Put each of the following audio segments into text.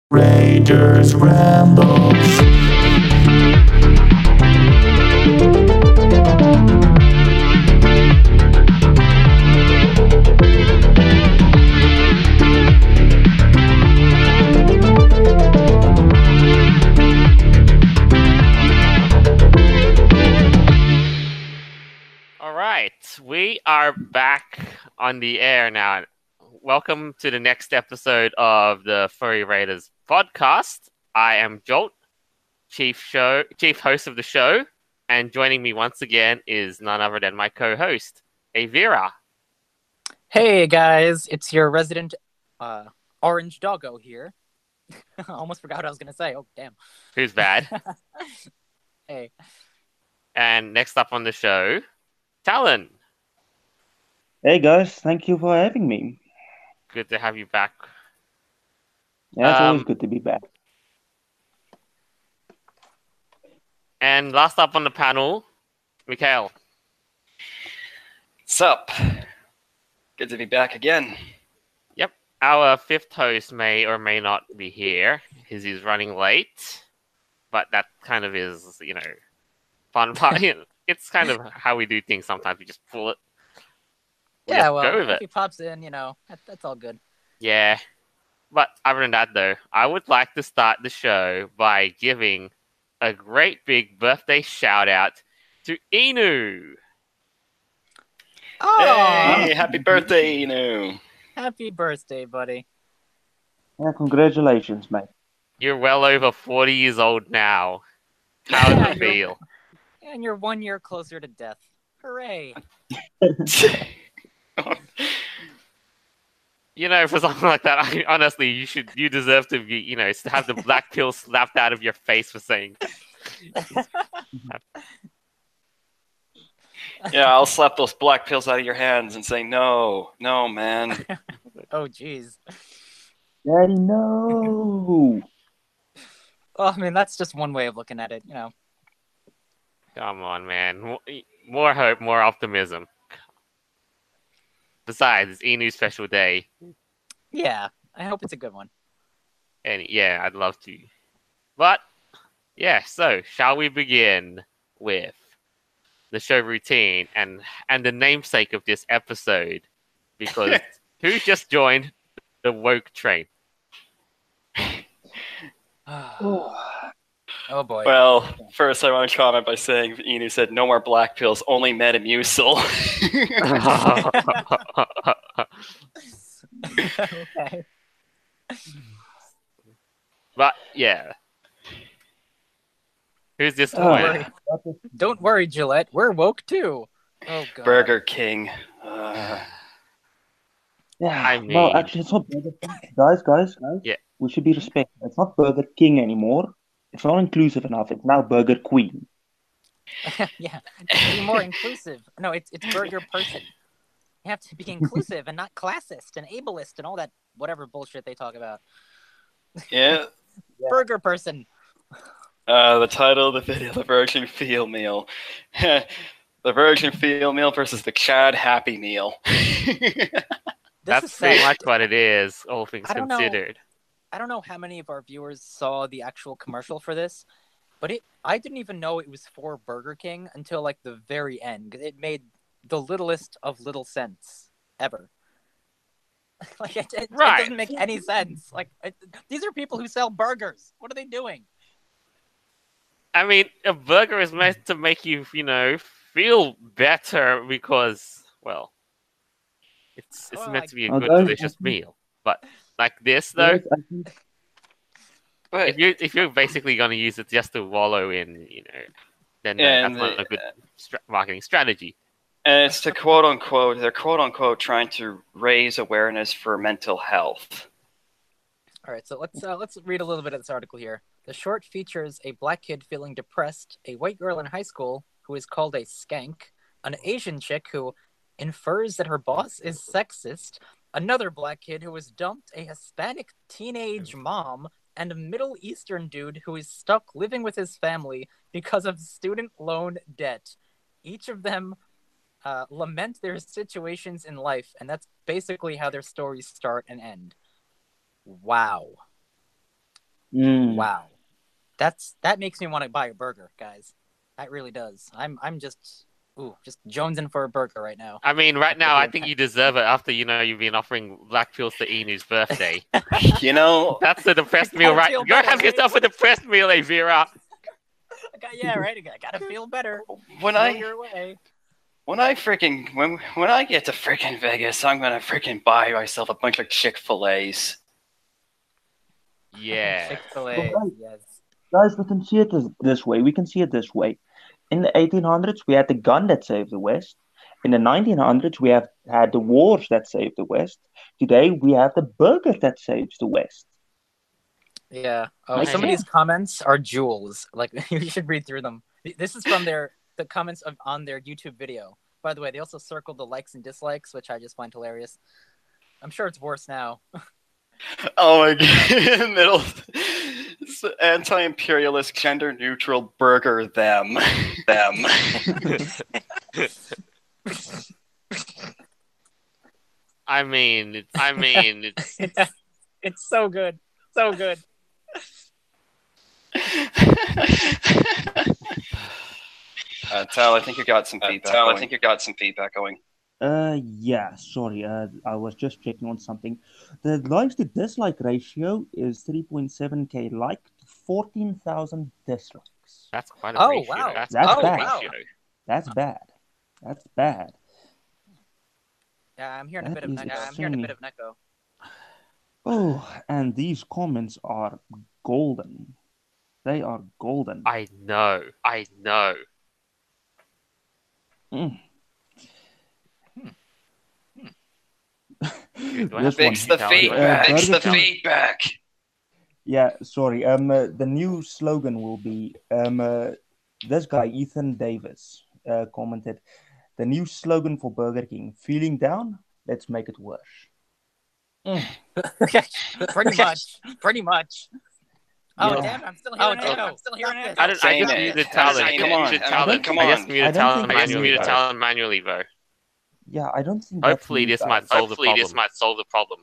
Raiders Rambles. All right, we are back on the air now. Welcome to the next episode of the Furry Raiders podcast. I am Jolt, chief host of the show, and joining me once again is none other than my co-host, Avira. Hey guys, it's your resident orange doggo here. I almost forgot what I was gonna say. Oh damn. Who's bad? Hey. And next up on the show, Talon. Hey guys, thank you for having me. Good to have you back. Yeah, it's always good to be back. And last up on the panel, Mikhail. Sup? Good to be back again. Yep, our fifth host may or may not be here. He's running late, but that kind of is, fun part. It's kind of how we do things sometimes. We just pull it. Yeah, well, go with if it. he pops in, that's all good. Yeah, but other than that, though, I would like to start the show by giving a great big birthday shout out to Inu. Oh, Hey, happy birthday, Inu. happy birthday, buddy. Yeah, congratulations, mate. You're well over 40 years old now. How does it feel? And you're 1 year closer to death. Hooray! For something like that, honestly, you deserve to be, have the black pill slapped out of your face for saying. Yeah, I'll slap those black pills out of your hands and say, no, man. Oh, jeez. Daddy, no! Well, I mean, that's just one way of looking at it, Come on, man. More hope, more optimism. Besides, it's Inu's special day. Yeah, I hope it's a good one. And yeah, I'd love to. But, yeah, so shall we begin with the show routine and the namesake of this episode? Because who just joined the woke train? Oh boy. Well, first I want to comment by saying Inu said no more black pills, only Metamucil. Okay. But, yeah. Who's this Oh, boy? Don't worry, Gillette. We're woke too. Oh god. Burger King. Yeah, I mean- well, actually, it's not Burger King. Guys. Yeah. We should be respectful. It's not Burger King anymore. It's not inclusive enough. It's now Burger Queen. Yeah, be more inclusive. No, it's burger person. You have to be inclusive and not classist and ableist and all that whatever bullshit they talk about. Yeah. Burger person. The title of the video, the Virgin Feel Meal. The Virgin Feel Meal versus the Chad Happy Meal. This That's is pretty sad. much what it is, all things I don't know. considered. I don't know how many of our viewers saw the actual commercial for this, but I didn't even know it was for Burger King until like the very end. It made the littlest of little sense ever. Like it Right. doesn't make any sense. Like these are people who sell burgers. What are they doing? I mean, a burger is meant to make you, feel better because, well, it's Well, meant to be a I good, don't- delicious meal. But like this, though, Yes, I think But, if you're basically going to use it just to wallow in, then And that's not a good marketing strategy. and it's to they're quote unquote trying to raise awareness for mental health. All right, so let's read a little bit of this article here. The short features a black kid feeling depressed, a white girl in high school who is called a skank, an Asian chick who infers that her boss is sexist, another black kid who was dumped, a Hispanic teenage mom, and a Middle Eastern dude who is stuck living with his family because of student loan debt. Each of them lament their situations in life, and that's basically how their stories start and end. Wow. Wow, that makes me want to buy a burger, guys. That really does. I'm just jonesing for a burger right now. I mean, right now, I think you deserve it after, you've been offering black pills to Enu's birthday. You know, That's a depressed meal, right? feel Go better, have right? yourself a depressed meal, Avira. Yeah, right. I gotta feel better. when Go I your way. when I get to freaking Vegas, I'm gonna freaking buy myself a bunch of Chick-fil-A's. Yeah. Chick-fil-A, Well, yes. Guys, we can see it this way. We can see it this way. In the 1800s, we had the gun that saved the West. In the 1900s, we have had the wars that saved the West. Today, we have the burger that saves the West. Yeah. Oh, Makes some of sense. these comments are jewels. Like you should read through them. This is from the comments on their YouTube video. By the way, they also circled the likes and dislikes, which I just find hilarious. I'm sure it's worse now. Oh my god, middle anti-imperialist, gender-neutral burger them. I mean, it's It's so good. So good. Tal, I think you got some feedback. Going. Yeah, sorry. I was just checking on something. The likes to dislike ratio is 3.7K like to 14,000 dislikes. that's quite a Oh, ratio. wow. That's quite a bad. ratio. That's bad. That's bad. Yeah, I'm hearing a That bit of is Neko. I'm hearing a bit insane. of Neko. Oh, and these comments are golden. They are golden. I know. Mm. Dude, do I This have to one. Fix the tell you? Burger King- feedback. Yeah, sorry. The new slogan will be this guy Ethan Davis commented, the new slogan for Burger King: feeling down, let's make it worse. Pretty much. Oh, Yeah. damn it, I'm still hearing Echo. I just muted Talon. Come on. I just muted Talon manually, though. Yeah, I don't think. Hopefully that's this me, might guys. solve the problem.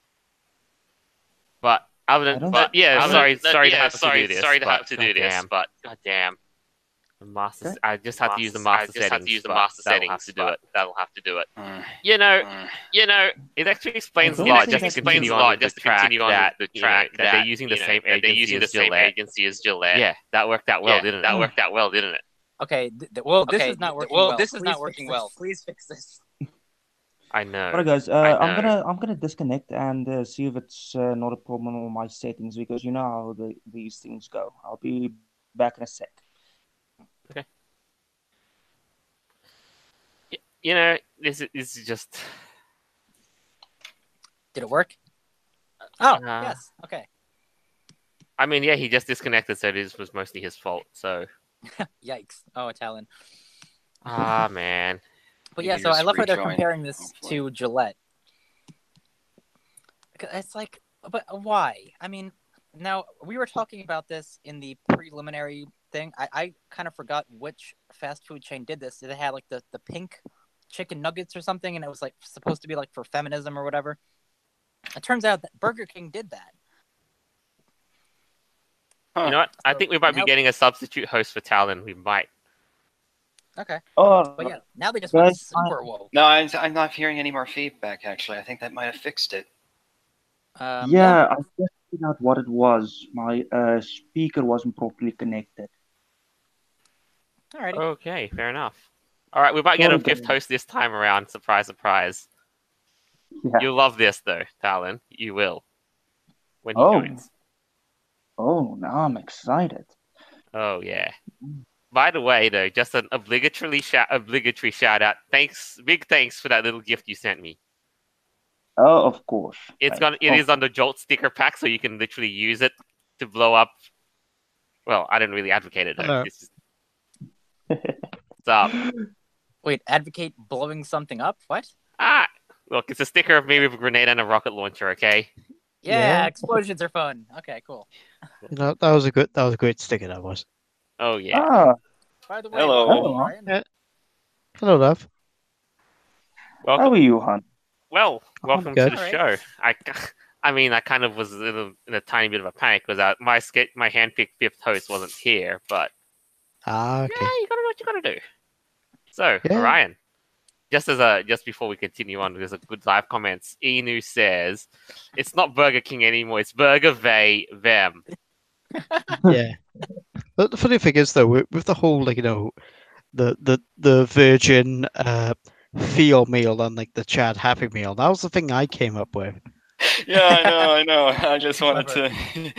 But other I than, don't- but yeah, sorry to have to do this. Goddamn. But goddamn, the master. Okay. I just have to use the master settings. That'll have to do it. You know, it actually explains a don't lot. think Just to that's continue on with the track that that they're using the same agency as Gillette. Yeah, that worked out well, didn't it? Okay, this is not working well. This is not working well. Please fix this. I know. Alright, guys. I I'm gonna disconnect and see if it's not a problem on my settings because you know how these things go. I'll be back in a sec. You know, this is just. Did it work? Oh, Uh, yes. Okay. I mean, yeah, he just disconnected, so this was mostly his fault. So, Yikes. Oh, Talon. man. But You yeah, can so I just love how they're rejoin, comparing this hopefully. to Gillette. Because it's like, but why? I mean, now we were talking about this in the preliminary thing. I kind of forgot which fast food chain did this. They had like the pink chicken nuggets or something, and it was like supposed to be like for feminism or whatever. It turns out that Burger King did that. Huh. You know what? I think we might be Now- getting a substitute host for Talon. We might. Okay. Oh, But yeah, now they just went Guys, super woke. No, I'm not hearing any more feedback, actually. I think that might have fixed it. yeah, I just figured out what it was. My speaker wasn't properly connected. Alrighty. Okay, fair enough. All right, we might get a Sorry, fifth guys. host this time around. Surprise, surprise. Yeah. You'll love this, though, Talon. You will. When he Oh. joins. Oh, now I'm excited. Oh, yeah. By the way, though, just an obligatory shout out. Big thanks for that little gift you sent me. Oh, of course. It is on the Jolt sticker pack, so you can literally use it to blow up. Well, I don't really advocate it, though. Hello. This is... What's up? Wait, advocate blowing something up? What? Look, it's a sticker of me with a grenade and a rocket launcher, okay? Yeah, Yeah. explosions are fun. Okay, cool. You know, that was a great sticker. That was. Oh, yeah. Ah, By the way, Hello. welcome, Brian. Yeah. Hello, love. Welcome. how are you, hon? Well, welcome to good. the Alright. show. I mean, I kind of was in a tiny bit of a panic because my hand-picked fifth host wasn't here, but Ah, yeah, okay. you gotta do what you gotta do. So, Yeah. Orion, just before we continue on, there's a good live comments. Enu says, "It's not Burger King anymore. It's Burger they them." Yeah. But the funny thing is, though, with the whole the Virgin feel meal and like the Chad Happy Meal, that was the thing I came up with. Yeah, I know. I just wanted to.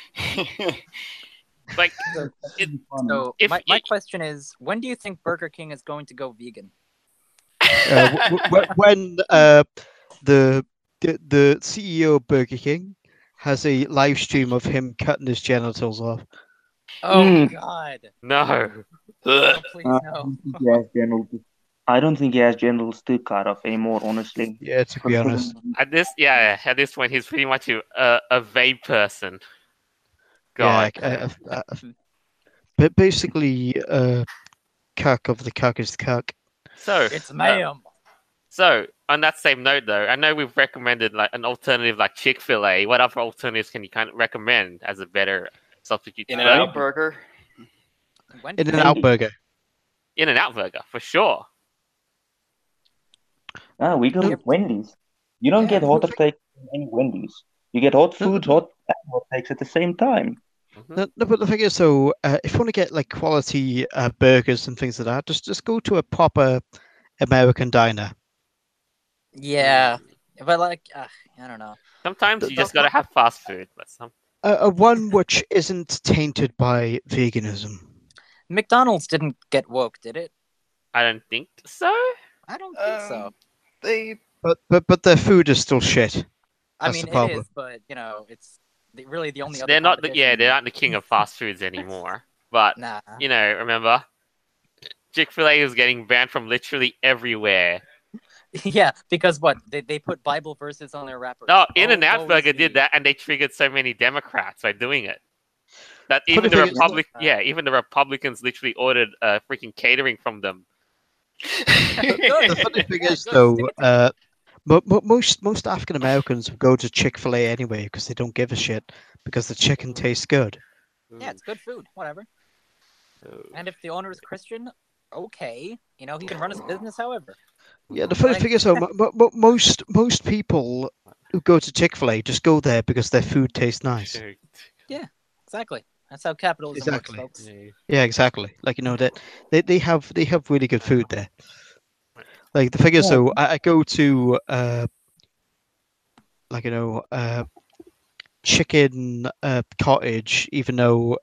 Like, So If my it- question is, when do you think Burger King is going to go vegan? When the CEO of Burger King has a live stream of him cutting his genitals off. Oh God! no, Oh, please I no. don't think he has genitals. I don't think he has genitals to cut off anymore, honestly. Yeah, to be honest. at this point, he's pretty much a vape person. God, Yeah, but basically, cuck of the cuck is the cuck. so It's ma'am. So, on that same note, though, I know we've recommended like an alternative like Chick-fil-A. What other alternatives can you kind of recommend as a better substitute? to In-N-Out burger? burger. When In-N-Out burger. In-N-Out burger for sure. Ah, we go No. with Wendy's. You don't Yeah. get hot takes in any Wendy's. You get hot foods, hot and hot takes at the same time. Mhm. No, but the thing is, though, if you want to get like quality burgers and things like that, just go to a proper American diner. Yeah, but like, I don't know. Sometimes you just gotta have fast food, but One which isn't tainted by veganism. McDonald's didn't get woke, did it? I don't think so. I don't think so. They But their food is still shit. I That's mean, the it problem. is, but it's really the only other. They're not competition. they're not the king of fast foods anymore. But Nah. remember, Chick-fil-A is getting banned from literally everywhere. Yeah, because what they put Bible verses on their wrappers. No, Oh, In-N-Out woe is Burger me. did that, and they triggered so many Democrats by doing it. That Funny even the thing is- even the Republicans literally ordered freaking catering from them. The funny thing is, Good, though, stick it to most African Americans go to Chick-fil-A anyway because they don't give a shit because the chicken tastes good. Yeah, it's good food. Whatever. And if the owner is Christian, okay, he can run his business however. Yeah, the funny Like- thing is, though, most people who go to Chick-fil-A just go there because their food tastes nice. Exactly. That's how capitalism Exactly. works, folks. Yeah, exactly. Like that they have really good food there. Like the thing is, though, I go to chicken cottage, even though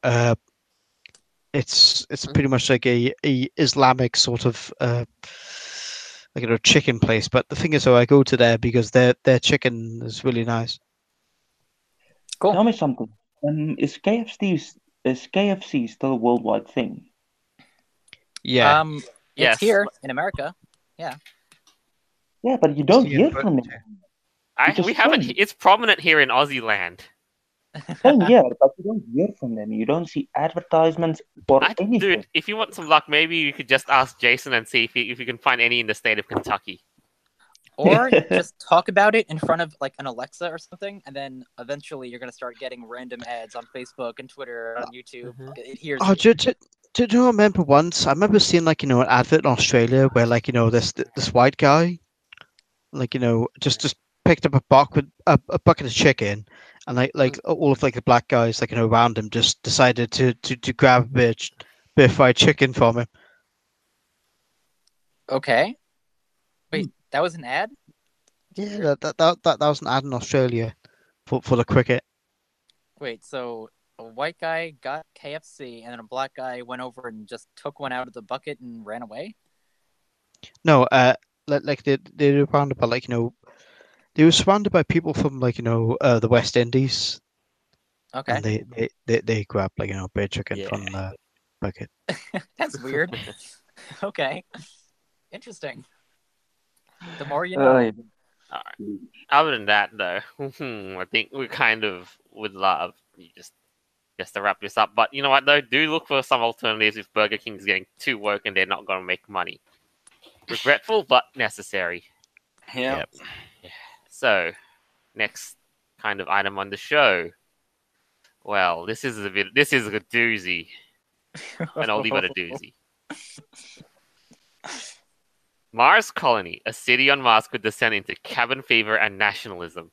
it's pretty much like a Islamic sort of chicken place. But the thing is, though, I go to there because their chicken is really nice. Cool. Tell me something. Is KFC still a worldwide thing? Yeah. Yes. It's here in America. Yeah, but you don't Yeah, hear but- from it. We haven't. don't. It's prominent here in Aussie land. Same here, but you don't hear from them. You don't see advertisements or anything. Dude, if you want some luck, maybe you could just ask Jason and see if you can find any in the state of Kentucky. Or just talk about it in front of like an Alexa or something, and then eventually you're gonna start getting random ads on Facebook and Twitter, on YouTube. It hears Oh, you. do you remember once? I remember seeing an advert in Australia where this white guy, just picked up a bucket of chicken, and all of the black guys around him just decided to grab a bit of fried chicken from him. Okay. Wait, that was an ad? Yeah, that was an ad in Australia for the cricket. Wait, so a white guy got KFC, and then a black guy went over and just took one out of the bucket and ran away? No, they were surrounded by they were surrounded by people from the West Indies, Okay. and they grabbed a bit of chicken from the bucket. That's weird. Okay. Interesting. The more you know. Other than that, though, I think we kind of would love you just to wrap this up. But you know what, though? Do look for some alternatives if Burger King's getting too woke and they're not going to make money. Regretful, but necessary. Yeah. Yep. So, next kind of item on the show. Well, this is a doozy, an oldie but a doozy. Mars Colony, a city on Mars could descend into cabin fever and nationalism.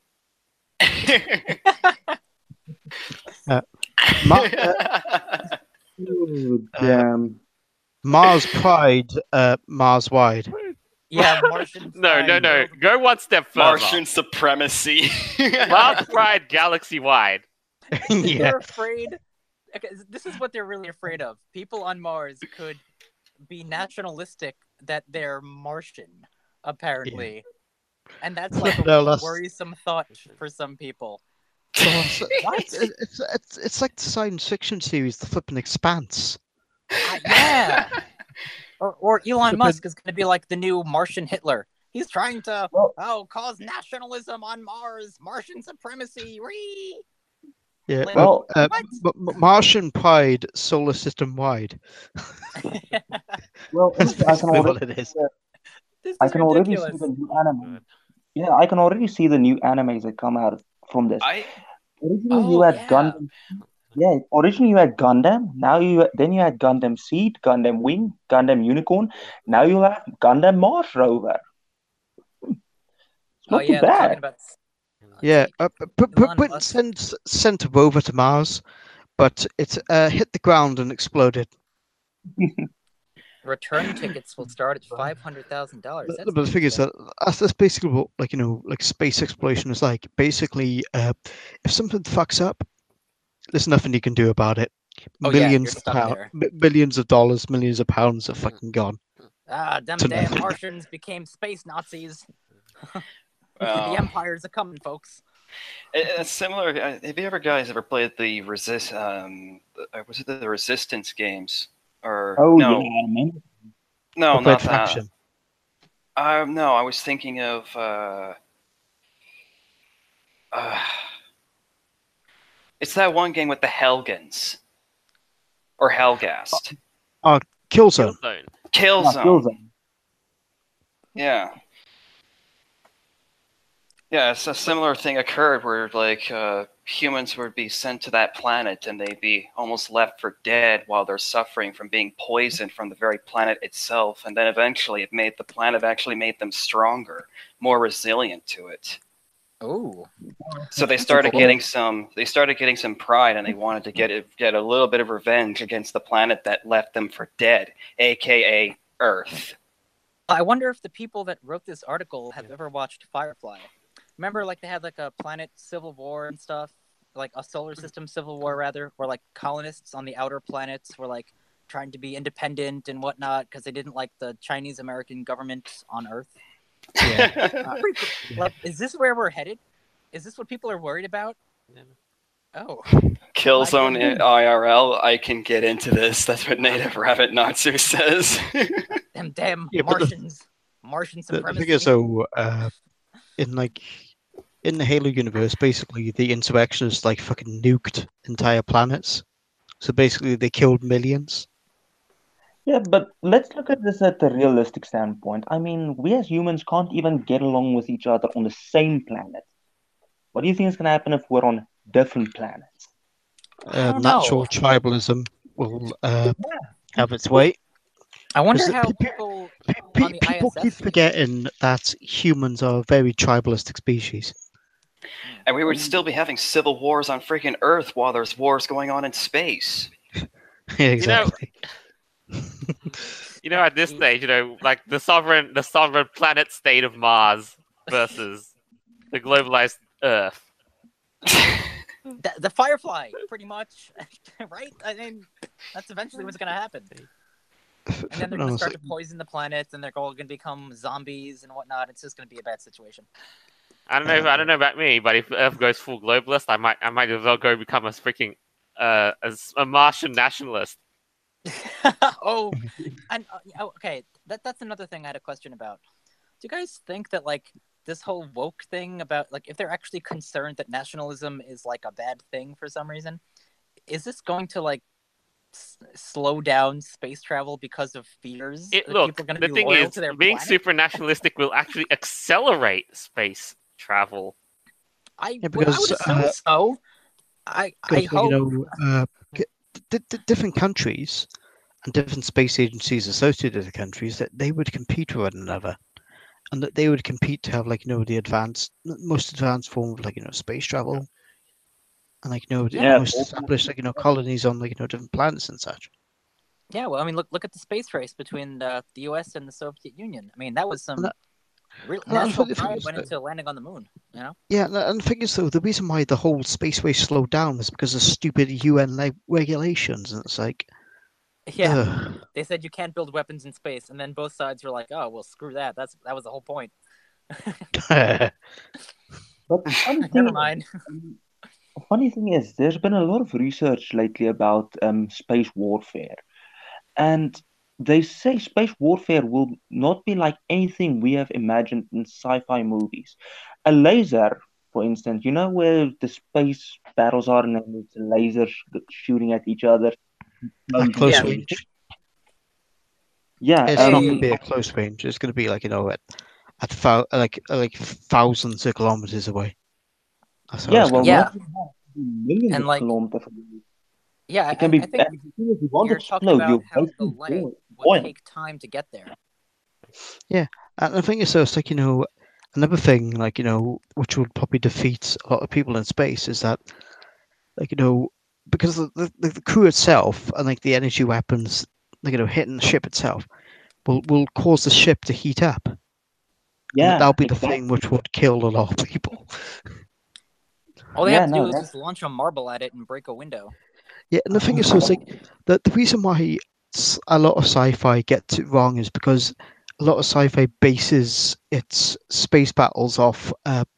Oh, damn. Mars Pride, Mars Wide. Yeah, Martian. No. Go one step further. Martian supremacy. Mars Pride, galaxy wide. Yeah. They're afraid. Okay, this is what they're really afraid of. People on Mars could be nationalistic that they're Martian, apparently, and that's like a worrisome thought for some people. What? It's like the science fiction series, The Flippin' Expanse. Yeah. Or Elon Musk is going to be like the new Martian Hitler. He's trying to cause nationalism on Mars, Martian supremacy. Whee! Yeah. Like, Well, Martian Pride, solar system wide. well, That's I can basically what already, it is. This is I can already see ridiculous. the new anime. Yeah, I can already see the new animes that come out from this. Originally, you had Gundam. Yeah, originally you had Gundam. Now you had Gundam Seed, Gundam Wing, Gundam Unicorn. Now you have Gundam Mars Rover. It's not too they're talking bad. about. Yeah, Elon Britain Musk. sent a rover to Mars, but it hit the ground and exploded. Return tickets will start at $500,000. But the thing is that's basically what, like space exploration is like. Basically, if something fucks up, there's nothing you can do about it. Oh, yeah, Millions you're of stuck pounds, there. millions of dollars, millions of pounds are fucking gone. Them To damn nothing. Martians became space Nazis. Well, The Empire's a coming, folks. it's similar. Have you ever played the was it the Resistance games? Or no, yeah, I mean, no, Red not that. Faction. No, I was thinking of it's that one game with the Helgans or Helgast. Killzone. Killzone. Killzone. Killzone. Yeah. Yeah, it's a similar thing occurred where like humans would be sent to that planet and they'd be almost left for dead while they're suffering from being poisoned from the very planet itself, and then eventually the planet actually made them stronger, more resilient to it. Oh. So they started getting some pride, and they wanted to get a little bit of revenge against the planet that left them for dead, aka Earth. I wonder if the people that wrote this article have ever watched Firefly. Remember, like, they had, like, a planet civil war and stuff? Like, a solar system civil war, rather, where, like, colonists on the outer planets were, like, trying to be independent and whatnot because they didn't like the Chinese-American government on Earth. Yeah. Like, is this where we're headed? Is this what people are worried about? Oh. Killzone IRL, I can get into this. That's what Native Rabbit Natsu says. Them damn Yeah, but Martians. Martian The supremacy. thing is, though, in the Halo universe, basically the insurrectionists like fucking nuked entire planets. So basically, they killed millions. Yeah, but let's look at this at the realistic standpoint. I mean, we as humans can't even get along with each other on the same planet. What do you think is going to happen if we're on different planets? don't Natural know. tribalism will have its way. I wonder Because how pe- pe- people Pe- on the people ISS keep forgetting that humans are a very tribalistic species. And we would still be having civil wars on freaking Earth while there's wars going on in space. Yeah, exactly. At this stage, like the sovereign planet state of Mars versus the globalized Earth. the Firefly, pretty much, right? I mean, that's eventually what's going to happen. And then they're going to start to poison the planets, and they're all going to become zombies and whatnot. It's just going to be a bad situation. I don't know about me, but if Earth goes full globalist, I might as well go become a freaking a Martian nationalist. Oh, and okay, that's another thing I had a question about. Do you guys think that, like, this whole woke thing about, like, if they're actually concerned that nationalism is like a bad thing for some reason, is this going to, like, slow down space travel because of fears? Look, people are going to the be thing loyal is, to their being planet? super nationalistic will actually accelerate space travel. I Yeah, would because, assume so. I because like, hope. different countries and different space agencies associated with the countries that they would compete with one another, and that they would compete to have the most advanced form of space travel, and the Yeah, most established colonies on different planets and such. Yeah, well, I mean, look at the space race between the U.S. and the Soviet Union. I mean, that was some real and national the thing pride is went that- into landing on the moon. You know? Yeah, and the thing is though, the reason why the whole space race slowed down was because of stupid UN regulations, and it's like, Yeah, ugh. they said you can't build weapons in space, and then both sides were like, "Oh, well, screw that. That was the whole point." but the Never mind. funny thing is, there's been a lot of research lately about space warfare, and they say space warfare will not be like anything we have imagined in sci-fi movies. A laser, for instance, you know where the space battles are, and then it's lasers shooting at each other. At close Yeah. range. Yeah, It's not going to Hey. be at close range. It's going to be like thousands of kilometers away. That's how yeah. it's Well, going to Yeah. not even that, millions And of like, kilometers away. yeah, It can I be, think and the thing is, you want you're to talking explode, about you're how the basically light would boiling. take time to get there. And the thing is, so it's like another thing which would probably defeat a lot of people in space is that because the crew itself and the energy weapons hitting the ship itself will cause the ship to heat up. And Yeah, that'll be the exactly. thing which would kill a lot of people. All they Yeah, have to no, do is that's just launch a marble at it and break a window. Yeah, and the thing is, so it's like the reason why a lot of sci-fi gets it wrong is because a lot of sci-fi bases its space battles off,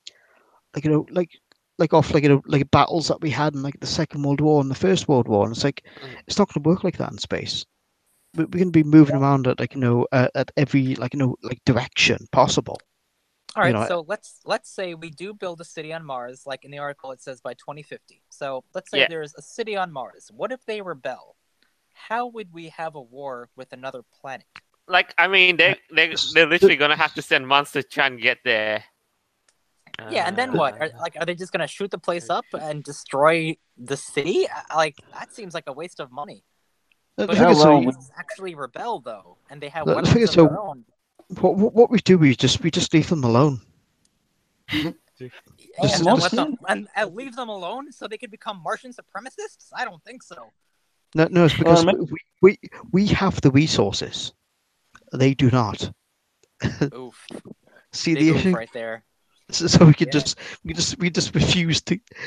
like battles that we had in the Second World War and the First World War, and it's like it's not going to work like that in space. We're going to be moving around at at every direction possible. All right, You know, so let's say we do build a city on Mars, like in the article it says by 2050. So let's say Yeah. there's a city on Mars. What if they rebel? How would we have a war with another planet? Like, I mean, they're literally gonna have to send monsters to try and get there. Yeah, and then what? Are they just gonna shoot the place up and destroy the city? Like that seems like a waste of money. the But thing if is, so aliens actually rebel though, and they have The weapons thing is, of so- their own. what we do, we just leave them alone. And, This then is- and leave them alone so they could become Martian supremacists? I don't think so. No, it's because remember- we have the resources. They do not. Oof. See Big the oof issue? right there. So we could Yeah. just refuse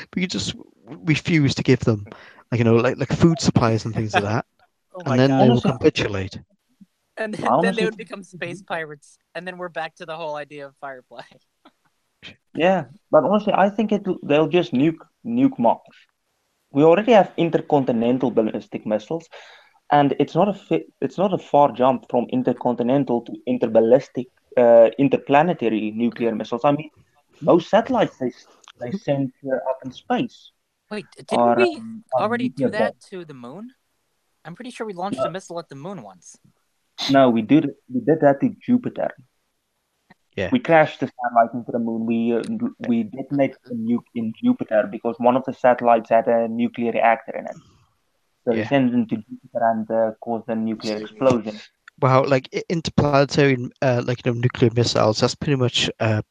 to give them like food supplies and things like that, Oh my and then they god. will capitulate. And then they Honestly- would become space pirates, and then we're back to the whole idea of Firefly. Yeah, but honestly, I think they'll just nuke Mars. We already have intercontinental ballistic missiles, and it's not a far jump from intercontinental to interballistic, interplanetary nuclear missiles. I mean, most satellites they send up in space Wait, didn't are we are already do nuclear that bombs. to the moon? I'm pretty sure we launched a missile at the moon once. No, we did that to Jupiter. Yeah. We crashed the satellite into the moon. We detonated a nuke in Jupiter because one of the satellites had a nuclear reactor in it. So we Yeah. sent it into Jupiter and caused a nuclear explosion. Well, interplanetary nuclear missiles. That's pretty much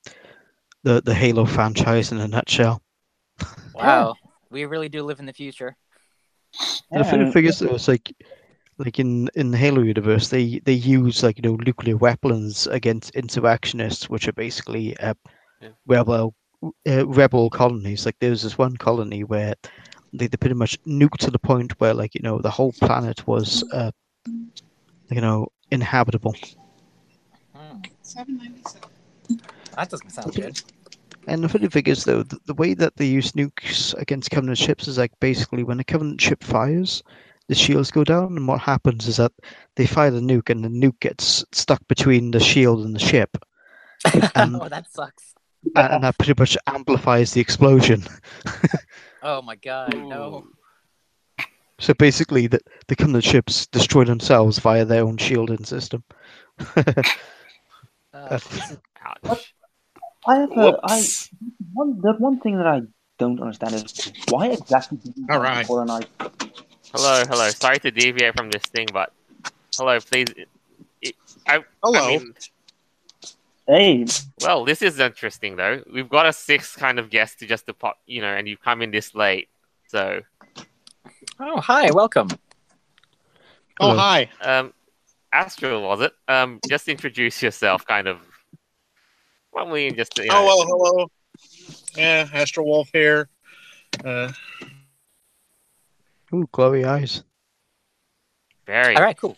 the Halo franchise in a nutshell. Wow, we really do live in the future. And the thing is, though, it's like in the Halo universe, they use nuclear weapons against insurrectionists, which are basically rebel colonies. Like there's this one colony where they pretty much nuked to the point where the whole planet was inhabitable. That doesn't sound good. And the funny thing is, though, the way that they use nukes against Covenant ships is basically when a Covenant ship fires, the shields go down, and what happens is that they fire the nuke, and the nuke gets stuck between the shield and the ship, and, Oh, that sucks. and that pretty much amplifies the explosion. Oh my god, no. So basically, the Covenant ships destroy themselves via their own shielding system. Uh, Ouch. Whoops. The one thing that I don't understand is why exactly do we All want to right. colonize? Hello. Sorry to deviate from this thing, but hello, please. Hello. I mean, Hey, well, this is interesting though. We've got a sixth kind of guest to just pop, and you've come in this late. So, Oh, hi, welcome. Oh, Hello. hi. Astral, was it? Just introduce yourself, kind of. Well, we can just. Oh, well, hello. Yeah, Astro Wolf here. Ooh, glowy eyes. Very. All right, cool.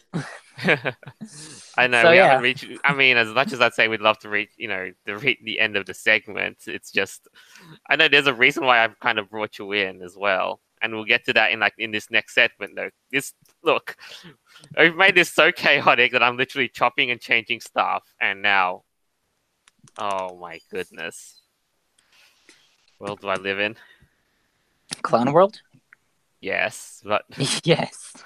I know So, we yeah. haven't reached. I mean, as much as I'd say we'd love to reach, the end of the segment, it's just. I know there's a reason why I've kind of brought you in as well, and we'll get to that in this next segment. Though, look, I've made this so chaotic that I'm literally chopping and changing stuff, and now, oh my goodness, world do I live in? Clown World? Yes, but Yes.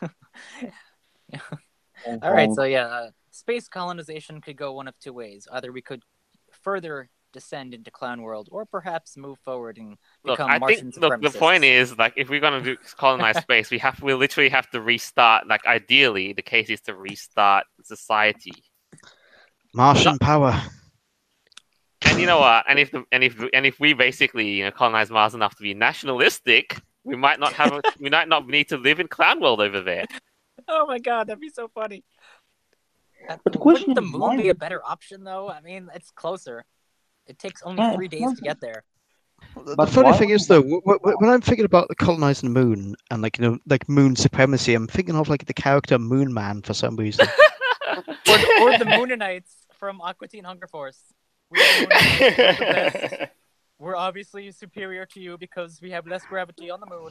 All right, so yeah, space colonization could go one of two ways. Either we could further descend into Clown World, or perhaps move forward and look, become I Martian think the supremacists. point is if we're gonna colonize space, we literally have to restart. Like ideally, the case is to restart society. Martian power. And you know what? And if we basically colonize Mars enough to be nationalistic, we might not need to live in Clown World over there. Oh my god, that'd be so funny. But the question Wouldn't the is, moon why- be a better option, though? I mean, it's closer. It takes only Yeah, 3 it's days to closer. get there. The But funny why thing would is, though, when I'm thinking about colonizing the moon and like moon supremacy, I'm thinking of like the character Moon Man for some reason. Or the Moonanites from Aqua Teen Hunger Force. We're the Moonanites, we're the best. We're obviously superior to you because we have less gravity on the moon.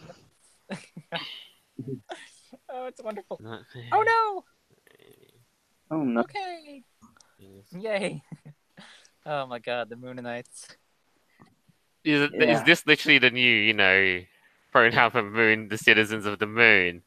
Oh, it's wonderful. Oh no! Oh no. Okay. Yay. Oh my god, the Moonanites. Is Yeah. this literally the new, pronoun for moon, the citizens of the moon?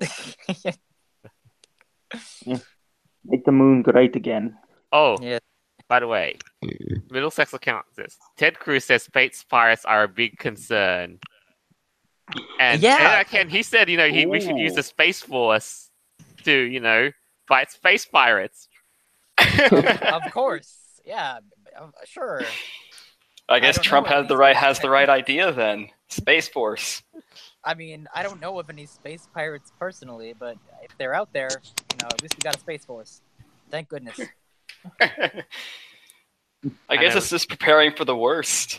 Make the moon great again. Oh, Yeah. by the way, Middlesex account says Ted Cruz says space pirates are a big concern. And Yeah. again, he said, we should use the Space Force to, fight space pirates. Of course. Yeah, sure. I guess don't know Trump what has the these- right idea then. Space Force. I mean, I don't know of any space pirates personally, but if they're out there, at least we got a space force. Thank goodness. I guess know. it's just preparing for the worst.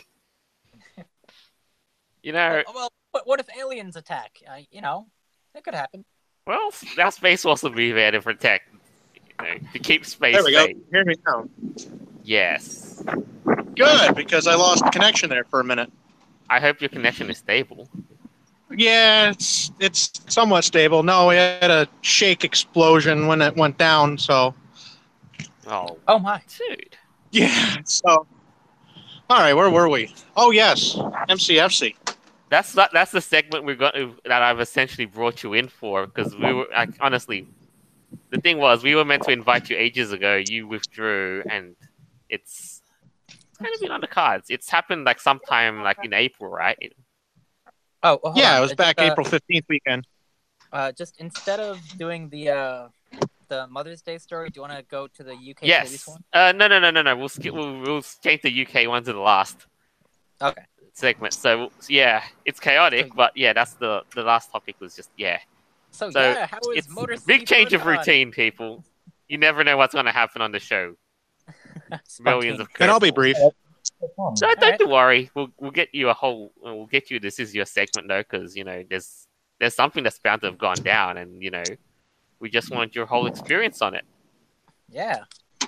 Well, what if aliens attack? That could happen. Well, our Space Force will be there to protect, to keep space There we go. safe. Hear me now. Yes. Good, because I lost connection there for a minute. I hope your connection is stable. Yeah, it's somewhat stable. No, we had a shake explosion when it went down, so Oh, my. dude. yeah. So, all right, where were we? Oh yes, MCFC. That's the segment that I've essentially brought you in for, because we were honestly, the thing was we were meant to invite you ages ago. You withdrew, and it's kind of been on the cards. It's happened sometime in April, right? Oh, hold Yeah, on. it was back Just, April 15th weekend. Just instead of doing the Mother's Day story, do you want to go to the UK police Yes. one? No. We'll change the UK one to the last Okay. segment. So yeah, it's chaotic, but yeah, that's the last topic was just yeah. So So, yeah, how is It's Motor City big change of going on? routine, people. You never know what's going to happen on the show. Millions of And I'll be curveballs. brief. No, don't Alright. worry. We'll get you we'll get you. This is your segment though, because there's something that's bound to have gone down, and we just want your whole experience on it. Yeah.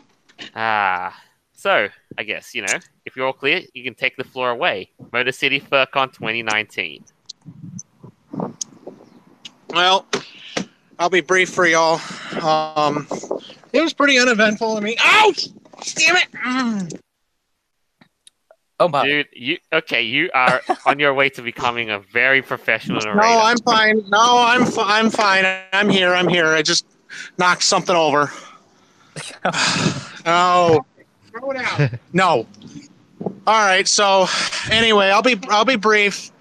So I guess if you're all clear, you can take the floor away. Motor City FurCon 2019. Well, I'll be brief for y'all. It was pretty uneventful. I mean, ouch! Damn it! Oh my. Dude, you are on your way to becoming a very professional narrator. No, I'm fine. No, I'm fine. I'm here. I just knocked something over. Oh. Throw it out. No. All right. So, anyway, I'll be brief.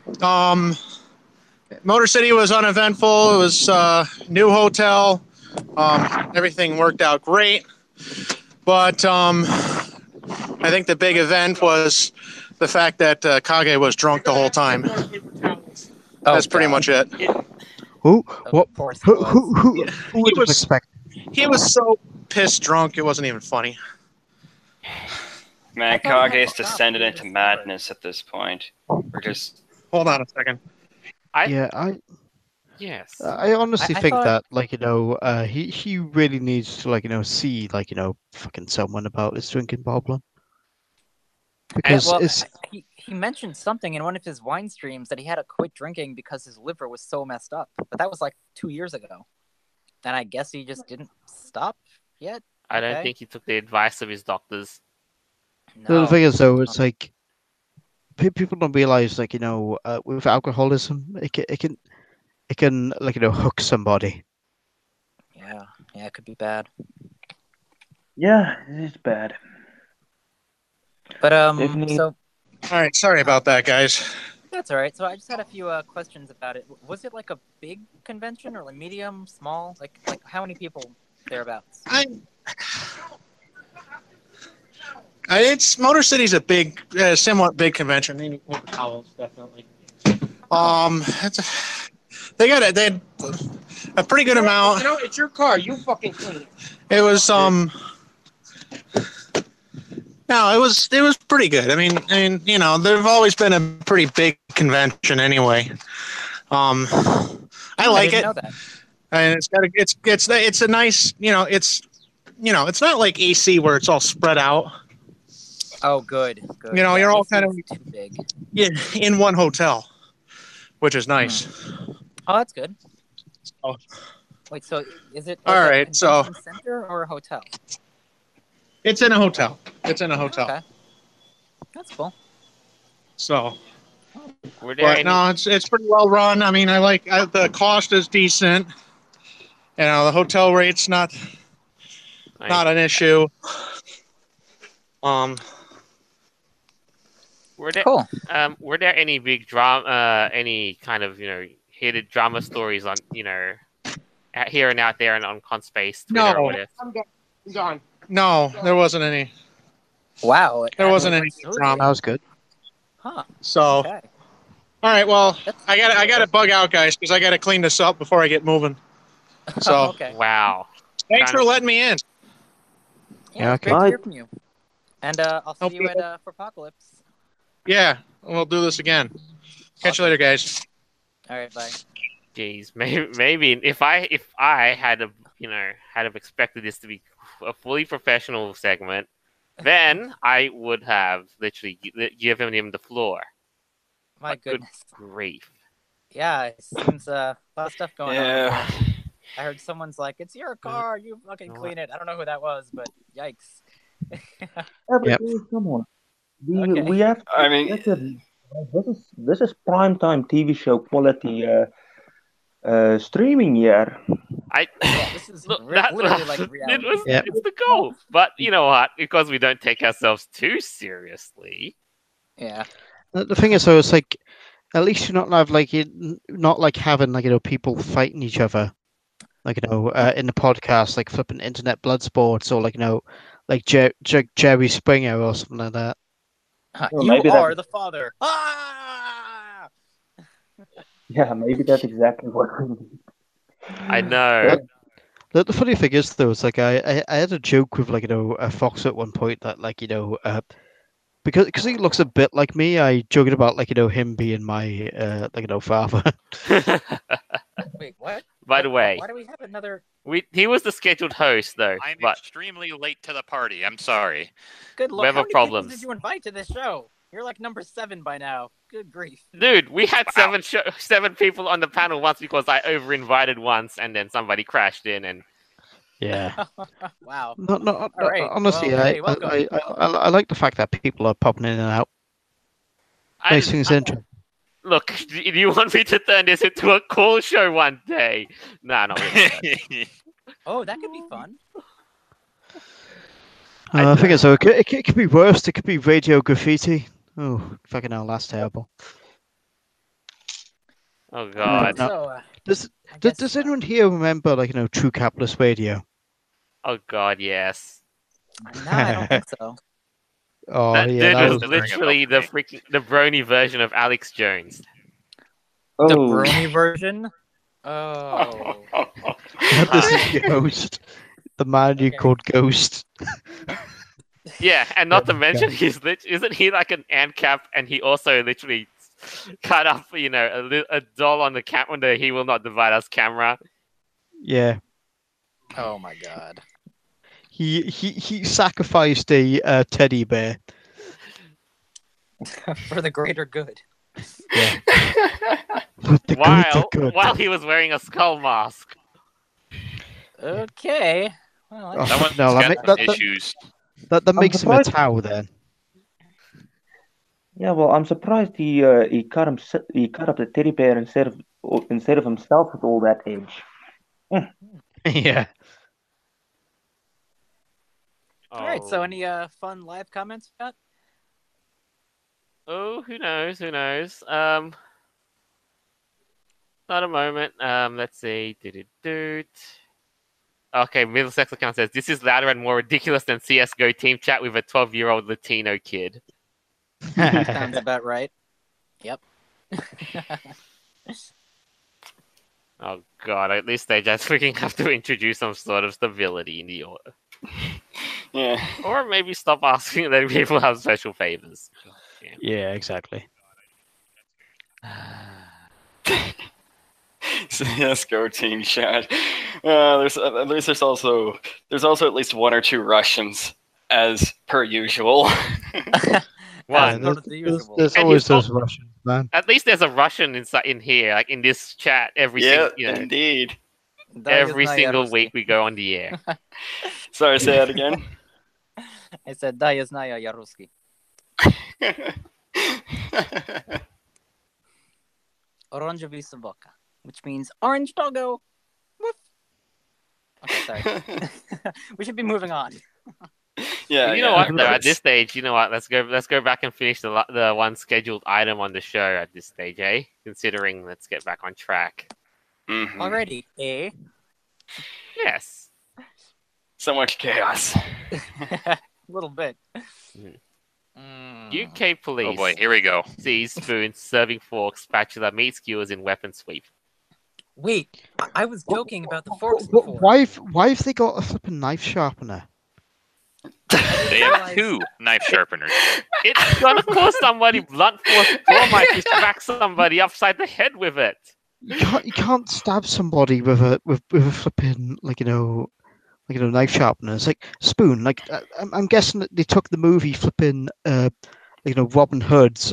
Motor City was uneventful. It was new hotel. Everything worked out great. But I think the big event was the fact that Kage was drunk the whole time. That's pretty much it. Who? Of What? course Who? it was. Who would have was- expected? He was so pissed drunk, it wasn't even funny. Man, I thought he had Kage's to stop descended being into a madness at this point. We're just Hold on a second. Yes. I honestly I think thought- that he really needs to see fucking someone about his drinking problem because well, it's he mentioned something in one of his wine streams that he had to quit drinking because his liver was so messed up. But that was like 2 years ago. And I guess he just didn't stop yet. I don't okay. think he took the advice of his doctors. the No. thing is though it's like people don't realize with alcoholism it can hook somebody. Yeah, it could be bad. Yeah, it's bad. But Definitely. so All right. Sorry about that, guys. that's all right. So I just had a few questions about it. Was it like a big convention or like medium, small? Like how many people thereabouts? It's Motor City's a big, somewhat big convention. They need more towels, definitely. They had a pretty good amount. You know, it's your car. You fucking clean it. It was no, it was pretty good. I mean, there've always been a pretty big convention anyway. I like didn't it, know that. and it's a nice, it's not like AC where it's all spread out. Oh, good. You know, you're all AC kind of- is too big. in one hotel, which is nice. Oh, that's good. Oh. Wait, so is it All like a right, so- convention center or a hotel? It's in a hotel. Okay, that's cool. So, Were there but any? no, it's pretty well run. I mean, the cost is decent. You know, the hotel rate's not an issue. Were there Cool. were there any big drama, any kind of heated drama stories on here and out there and on ConSpace Twitter No. or whatever? I'm gone. I'm gone. No, there wasn't any. Wow. There wasn't That any was drama. That was good. Huh. So, Okay. all right. Well, I got to bug out, guys, because I got to clean this up before I get moving. So, okay. Wow. thanks for letting me in. Yeah, it's okay. great to Bye. hear from you. And I'll see you Okay. at Apocalypse. Yeah, we'll do this again. Catch you later, guys. All right, bye. Jeez, maybe if I had have expected this to be a fully professional segment, then I would have literally given him the floor. My Good goodness. grief. Yeah, it seems a lot of stuff going on. yeah. I heard someone's like, "It's your car, you fucking clean it." I don't know who that was, but yikes. Yep. Come on. Okay. We have. I mean, This is primetime TV show quality streaming here. Yeah, this is Look, literally like reality. Yep. It's the goal. But you know what? Because we don't take ourselves too seriously. Yeah. The thing is, though, it's like at least you're not having people fighting each other, in the podcast, like flipping internet blood sports, or like Jerry Springer or something like that. Well, You maybe are that- the father. Ah! Yeah, maybe that's exactly what we need. I know. The funny thing is, though, it's like I had a joke with Fox at one point that because he looks a bit like me, I joked about him being my father. Wait, what? By the way, Why do we have another he was the scheduled host though. I'm But extremely late to the party. I'm sorry. good We lord? have How a many problems. people did you invite to this show? You're like number 7 by now. Good grief. dude, we had Wow. seven people on the panel once because I over invited once and then somebody crashed in and Yeah. Wow. No, All right. honestly, Well, hey, I welcome. I like the fact that people are popping in and out. Makes things interesting. look, do you want me to turn this into a call show one day? No, not really. Oh, that could be fun. I think it's okay. It could be worse. It could be radio graffiti. Oh, fucking hell, that's terrible. Oh god. No. So, Does anyone here remember, like, True Capitalist Radio? Oh god, yes. No, I don't think so. Oh, That yeah, dude that was was... literally the brony version of Alex Jones. The Oh, brony version? Oh. This is Ghost. The man you Okay. called Ghost. Yeah, and not to mention, isn't he like an ANCAP, and he also literally cut up, a doll on the He Will Not Divide Us camera. Yeah. Oh my god. He sacrificed a teddy bear. For the greater good. Yeah. With the greater good. While he was wearing a skull mask. Okay. Well, Oh, That one's no, got that- issues. That I'm makes him a surprised. Tau then. yeah. Well, I'm surprised he cut up the teddy bear instead of himself with all that edge. Yeah. All right. So, Oh. any fun live comments, Scott? Oh, who knows? Not a moment. Let's see. Okay, Middlesex account says this is louder and more ridiculous than CS:GO team chat with a 12-year-old Latino kid. Sounds about right. Yep. Oh god, at least they just freaking have to introduce some sort of stability in the order. Yeah. Or maybe stop asking that people have special favors. Yeah, exactly. CS:GO team chat. There's also at least one or two Russians, as per usual. What? Not as the usual. There's And always he's not- those Russians, man. At least there's a Russian in here, like in this chat. Every Yeah, single, indeed. every single week we go on the air. Sorry, say that again. I said, "Да, я знаю, я русский." Оранжевый собака, which means orange doggo. Woof. Okay, sorry. We should be moving on. Yeah, You know what? Though, at this stage, you know what? Let's go back and finish the one scheduled item on the show at this stage, eh? Considering, let's get back on track. Mhm. Already, eh? Yes. So much chaos. A little bit. Mhm. Mm. UK police. Oh boy, here we go. Sees spoons, serving forks, spatula, meat skewers in weapon sweep. Wait, I was joking about the forks Wh- before. Why have they got a flipping knife sharpener? They have two knife sharpeners. It's gonna cause somebody blunt force claw might to smack somebody upside the head with it. You can't stab somebody with a flipping knife sharpener. It's like spoon. Like I'm guessing that they took the movie flipping Robin Hood's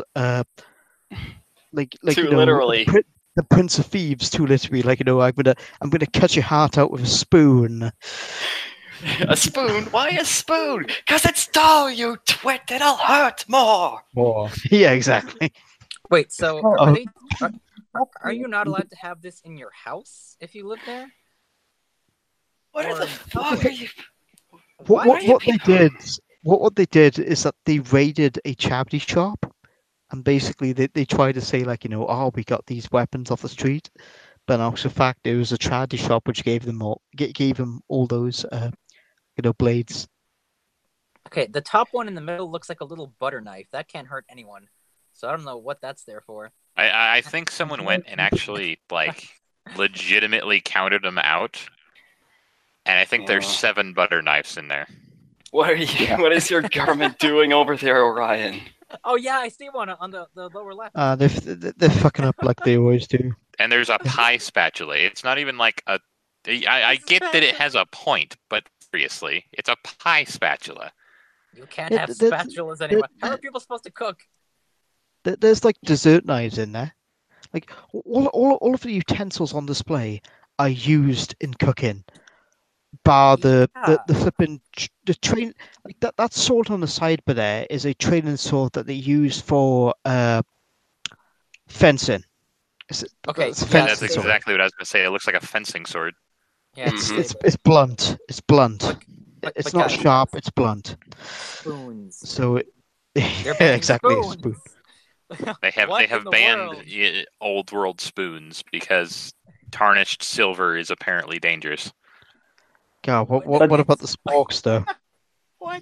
Too literally. the Prince of Thieves too literally. I'm gonna cut your heart out with a spoon. A spoon? Why a spoon? 'Cause it's dull, you twit. It'll hurt more. More. Yeah, exactly. Wait, so Oh. are you not allowed to have this in your house if you live there? What Or- the fuck are you? What they did is that they raided a charity shop, and basically they tried to say we got these weapons off the street, but in actual fact it was a charity shop which gave them all those blades. Okay, the top one in the middle looks like a little butter knife. That can't hurt anyone. So I don't know what that's there for. I think someone went and actually legitimately counted them out, and I think there's 7 butter knives in there. What are you? What is your government doing over there, Orion? Oh yeah, I see one on the lower left. They're fucking up like they always do. And there's a pie spatula. It's not even like a. I get that it has a point, but seriously, it's a pie spatula. You can't Yeah, have that's- spatulas anymore. How are people supposed to cook? There's dessert knives in there. Like all of the utensils on display are used in cooking. Bar the flipping the train that sword on the side, but there is a training sword that they use for fencing. Okay, It's a yeah, That's fencing sword. exactly what I was going to say. It looks like a fencing sword. Yeah, Mhm. It's blunt. It's blunt. It's but not guys, sharp. It's blunt. spoons. So They're banning exactly. spoons. They have What they in have the banned world? old world spoons because tarnished silver is apparently dangerous. God, What? what about the sporks though? What?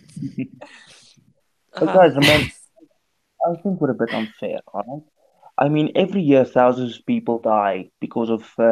But guys, remember, I think we're a bit unfair, alright? I mean, every year thousands of people die because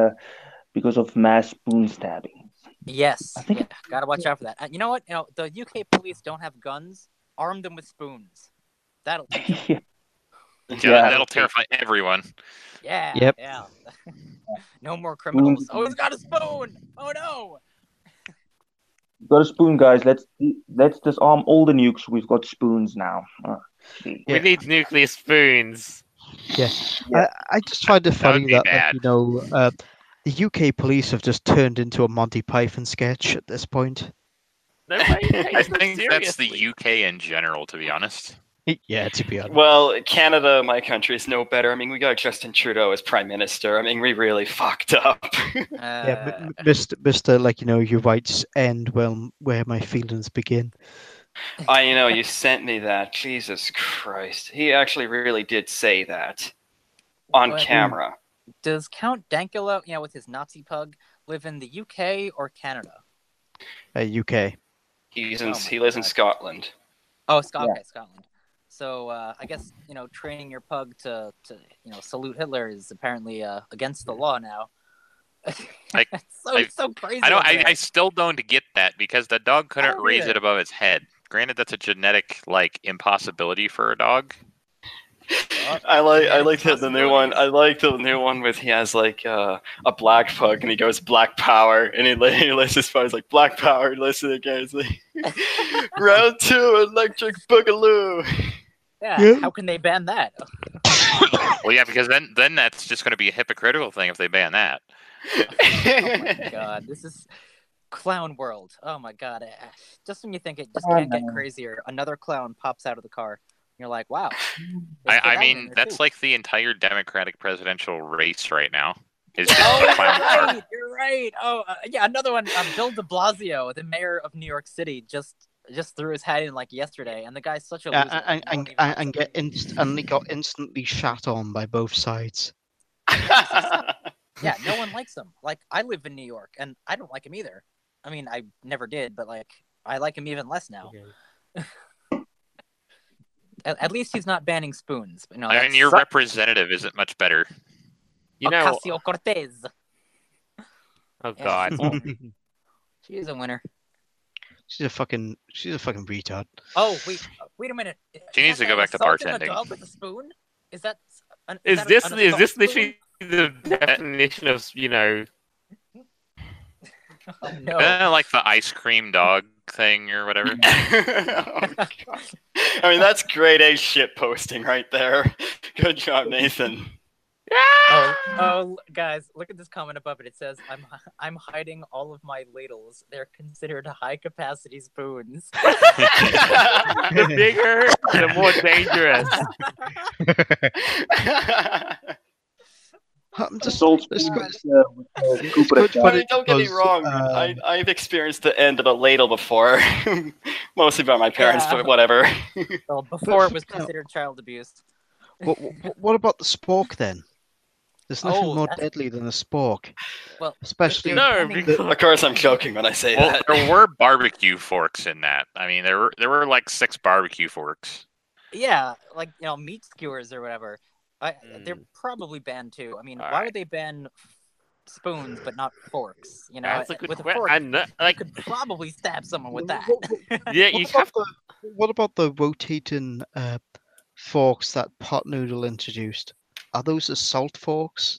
of mass spoon stabbing. Yes, I think yeah, gotta watch out for that. You know what? The UK police don't have guns. Arm them with spoons. That'll teach them. yeah, Yeah, that'll terrify everyone. Yeah, Yep. yeah. No more criminals. Oh, he's got a spoon. Oh no. got a spoon, guys. Let's disarm all the nukes. We've got spoons now. We Yeah. need nuclear spoons. I just find it That would funny be that bad. the UK police have just turned into a Monty Python sketch at this point. Nobody I takes them think that's the seriously. UK in general, to be honest. Yeah, to be honest. Well, Canada, my country, is no better. I mean, we got Justin Trudeau as Prime Minister. I mean, we really fucked up. Yeah, Mr. Like, your rights end where my feelings begin. You sent me that. Jesus Christ. He actually really did say that on What? camera. Does Count Dankula, with his Nazi pug, live in the UK or Canada? UK. He my lives in God. Scotland. Oh, Scotland. So I guess training your pug to salute Hitler is apparently against the law now. It's so crazy. I still don't get that because the dog couldn't don't raise either. it above its head. Granted, that's a genetic impossibility for a dog. I like Yeah, the new one. I like the new one with he has a black pug and he goes black power and he lets his pug like black power. Listen again, it's like round 2 electric boogaloo. Yeah. How can they ban that? Well, yeah, because then that's just going to be a hypocritical thing if they ban that. Oh my God, this is clown world. Oh my God, just when you think it just can't get crazier, another clown pops out of the car. You're like, wow. I mean, that's like the entire Democratic presidential race right now. Is just Oh, the clown car. you're right. Oh, yeah, another one. Bill de Blasio, the mayor of New York City, just threw his hat in yesterday, and the guy's such a loser. And he got instantly shat on by both sides. Yeah, no one likes him. I live in New York, and I don't like him either. I mean, I never did, but I like him even less now. At least he's not banning spoons. But no, I mean, your representative isn't much better. Ocasio-Cortez. Oh God. She is a winner. She's a fucking retard. Oh wait a minute. She needs to go back to assaulting bartending. A dog with a spoon? Is that? Is this literally the definition of Oh, no. Isn't that like the ice cream dog thing or whatever? Oh, God. I mean, that's grade A shit posting right there. Good job, Nathan. Oh, guys, look at this comment above it. It says, "I'm hiding all of my ladles. They're considered high capacity spoons." The bigger, the more dangerous. I'm just Salt it's spoon good- with Cooper good, Attack. but I don't get me because, wrong. I've experienced the end of a ladle before, mostly by my parents, Yeah. but whatever. Well, before it was considered child abuse. what about the spork then? There's nothing Oh, more that's- deadly than a spork, Well, especially No, banning- because Of course, I'm joking when I say Well, that. there were barbecue forks in that. I mean, there were like 6 barbecue forks. yeah, meat skewers or whatever. They're probably banned too. I mean, why Alright. would they ban spoons but not forks? that's a good with a question. fork, I know, you could probably stab someone with that. yeah, you have what about the rotating forks that Pot Noodle introduced? Are those assault forks?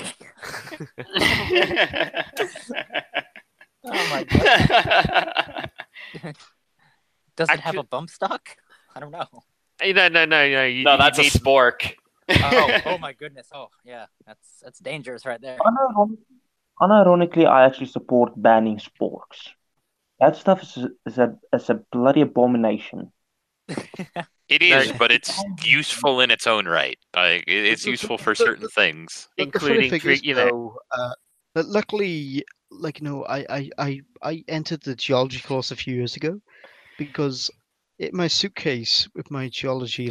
Oh my God. Does it have Actually- a bump stock? I don't know. No. No, that's a spork. Oh my goodness. Oh yeah, that's dangerous right there. Unironically, I actually support banning sporks. That stuff is a bloody abomination. It is, but it's useful in its own right. Like it's useful for certain things. The funny including thing is, treat, though, that luckily I entered the geology course a few years ago because in my suitcase with my geology,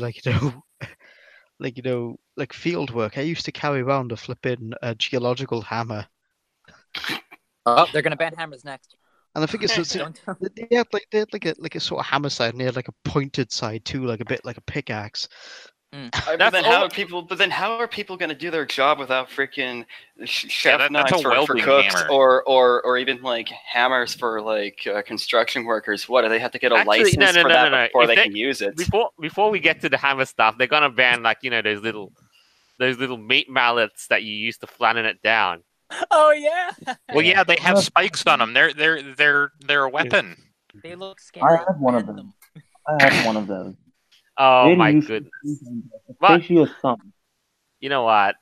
like field work, I used to carry around a flipping geological hammer. Oh, they're gonna ban hammers next. And I think it's Don't. they had like a sort of hammer side, and they had like a pointed side too, like a bit like a pickaxe. But then how are people going to do their job without freaking chef that's knives a for welding cooks hammer. or even like hammers for like construction workers? What do they have to get a Actually, license for that before If they can use it? Before we get to the hammer stuff, they're gonna ban those little meat mallets that you use to flatten it down. Oh yeah. Well, yeah, they have spikes on them. They're a weapon. They look scary. I have one of Ban them. I have one of those. Oh Very my useful, goodness! especially your thumb. You know what?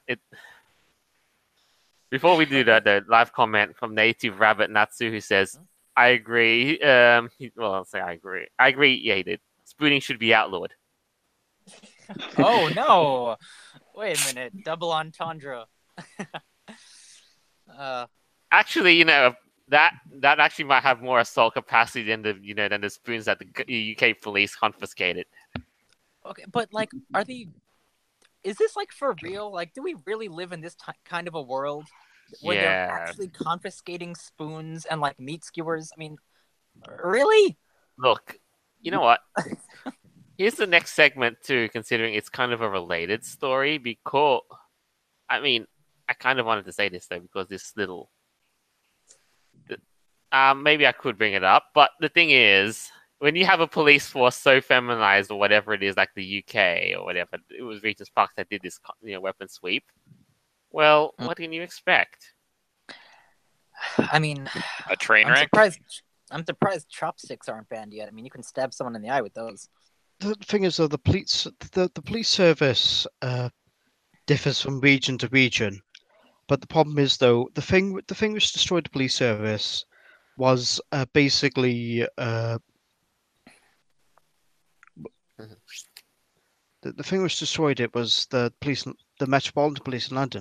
Before we do that, the live comment from Native Rabbit Natsu who says, "I agree." I'll say I agree. I agree. Yeah, he did. Spooning should be outlawed. Oh no! Wait a minute. Double entendre. Actually, that actually might have more assault capacity than the spoons that the UK police confiscated. Okay, but like, are they? Is this like for real? Like, do we really live in this kind of a world where they're Yeah. actually confiscating spoons and like meat skewers? I mean, really? Look, you know what? Here's the next segment too, considering it's kind of a related story. Because, I kind of wanted to say this though, because this little, maybe I could bring it up, but the thing is, when you have a police force so feminized or whatever it is, like the UK or whatever, it was Regent's Park that did this, weapon sweep. Well, what can you expect? I mean, A train I'm wreck. I'm surprised chopsticks aren't banned yet. I mean, you can stab someone in the eye with those. The thing is, though, the police service differs from region to region. But the problem is, though, the thing which destroyed the police service was basically the thing which destroyed it was the Metropolitan Police in London.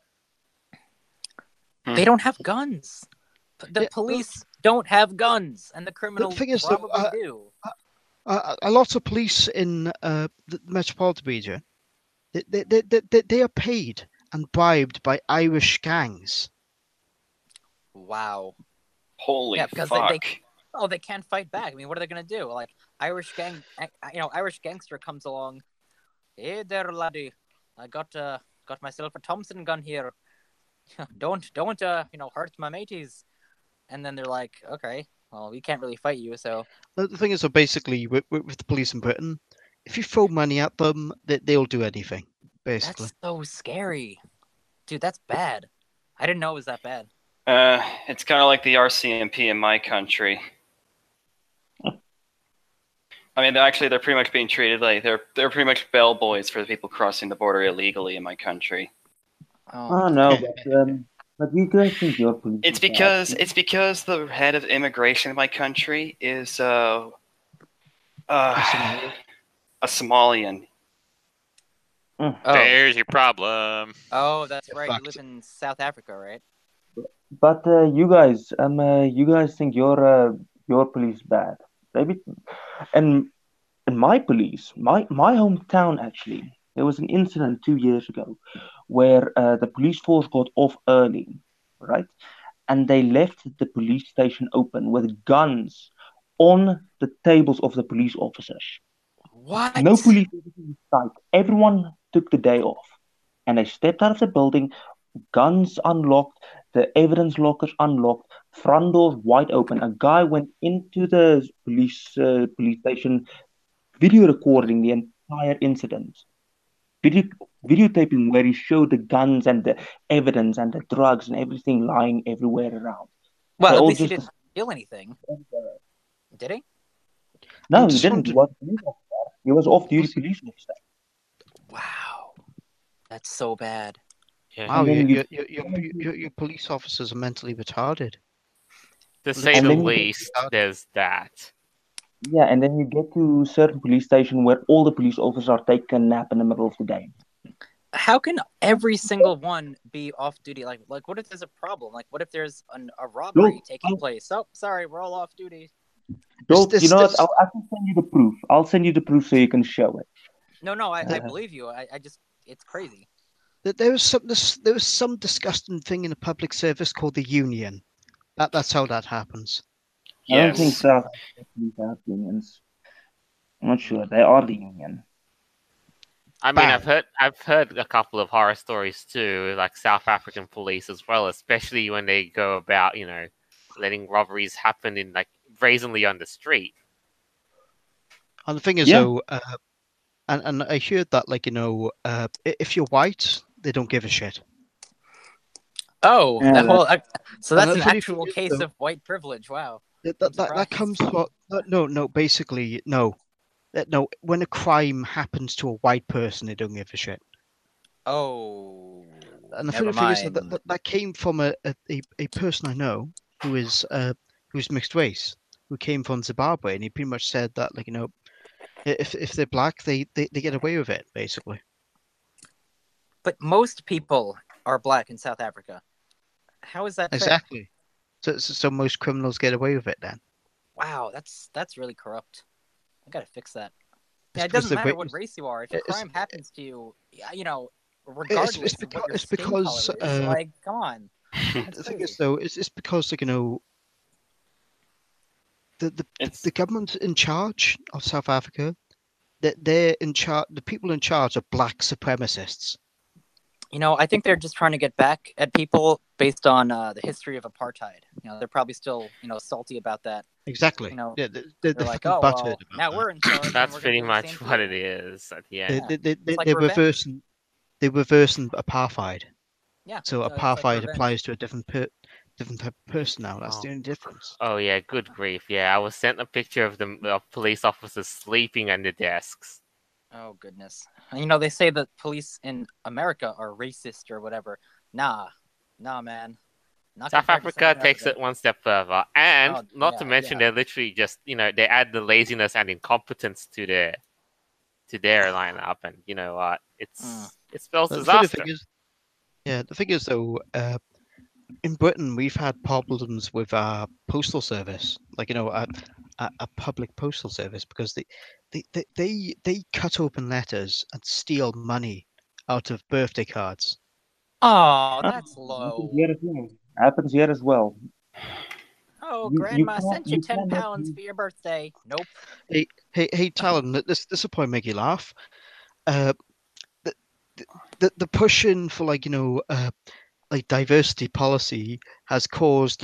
They don't have guns. The police don't have guns, and the criminals thing is, though, probably do. A lot of police in the Metropolitan region, they are paid and bribed by Irish gangs. Wow. Holy Yeah, because fuck! they can't fight back. I mean, what are they gonna do? Like Irish gangster comes along. Hey there, laddie. I got myself a Thompson gun here. Don't hurt my mateys. And then they're like, okay, well, we can't really fight you, so. The thing is, so basically, with the police in Britain, if you throw money at them, they'll do anything. Basically, That's so scary, dude. That's bad. I didn't know it was that bad. It's kind of like the RCMP in my country. I mean, they're pretty much being treated like they're pretty much bellboys for the people crossing the border illegally in my country. Oh no, but you guys think your police? It's because the head of immigration in my country is a Somalian. Oh. There's your problem. Oh, that's right. Fucked. You live in South Africa, right? But you guys think your police bad? Maybe, and my police, my hometown actually, there was an incident 2 years ago where the police force got off early, right? And they left the police station open with guns on the tables of the police officers. What? No police officers in sight. Everyone took the day off, and they stepped out of the building. Guns unlocked, the evidence lockers unlocked, front doors wide open. A guy went into the police station, video recording the entire incident, videotaping where he showed the guns and the evidence and the drugs and everything lying everywhere around. Well, They at all least he just- didn't steal anything. Did he? No, I'm he just didn't. He was a police officer. He was off-duty police officer. Wow. That's so bad. wow, then your police officers are mentally retarded. To say And the then you- least, there's that. Yeah, and then you get to certain police station where all the police officers are taking a nap in the middle of the day. How can every single one be off duty? Like what if there's a problem? Like, what if there's a robbery Look, taking place? Oh, sorry, we're all off duty. Joel, you This, know what? this, I can send you the proof. I'll send you the proof so you can show it. No, I believe you. I just, it's crazy. there was some disgusting thing in the public service called the union. That's how that happens. I don't think Yes. South Africans have unions. I'm not sure. They are the union. I mean, Bad. I've heard a couple of horror stories too, like South African police as well, especially when they go about, letting robberies happen in like brazenly on the street. And the thing is, Yeah. though, and I heard that, if you're white, they don't give a shit. Oh, Yeah, so that's the an funny actual thing is, case though- of white privilege. Wow. That surprised. comes from no, basically no. No, when a crime happens to a white person, they don't give a shit. Oh, And the never funny thing is mind. that came from a person I know who's mixed race, who came from Zimbabwe, and he pretty much said that, if they're black, they get away with it, basically. But most people are black in South Africa. How is that fair? Exactly. So most criminals get away with it then. Wow, that's really corrupt. I gotta fix that. It's Yeah, it because doesn't the matter ra- what race you are. If a it's- crime happens to you, regardless of what your it's skin because, color is, like, come on. the thing is, though, it's because the It's government in charge of South Africa, they're in charge. The people in charge are black supremacists. I think they're just trying to get back at people based on the history of apartheid. They're probably still, salty about that. Exactly. Yeah, they're like, fucking oh, butthurt well, about now that. we're in charge. and That's we're gonna pretty do the much same what to it you. is at the They, end. they, It's like they're revenge. they're reversing apartheid. Yeah. So it's like apartheid revenge. applies to a different type of person now. That's the only difference. Oh yeah, good grief! Yeah, I was sent a picture of the police officers sleeping on the desks. Oh goodness. And, they say that police in America are racist or whatever. Nah, man. Not South compared to Africa takes it one step further, and Oh, not to mention they're literally just they add the laziness and incompetence to their lineup, and you know what? It spells The funny disaster. the thing is though, in Britain we've had problems with our postal service, a public postal service, because they cut open letters and steal money out of birthday cards. Oh, that's low. Happens here as well. Oh, You Grandma can't- sent you you 10 cannot pounds use- for your birthday. Nope. Hey, Talon, this will probably make you laugh. The pushing for diversity policy has caused